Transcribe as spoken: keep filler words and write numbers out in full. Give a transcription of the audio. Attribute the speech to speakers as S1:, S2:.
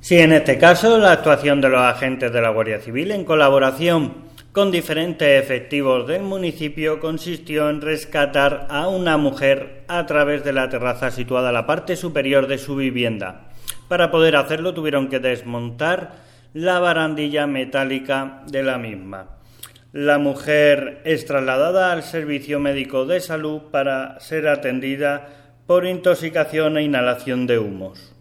S1: Sí, en este caso, la actuación de los agentes de la Guardia Civil en colaboración con diferentes efectivos del municipio consistió en rescatar a una mujer a través de la terraza situada en la parte superior de su vivienda. Para poder hacerlo tuvieron que desmontar la barandilla metálica de la misma. La mujer es trasladada al servicio médico de salud para ser atendida por intoxicación e inhalación de humos.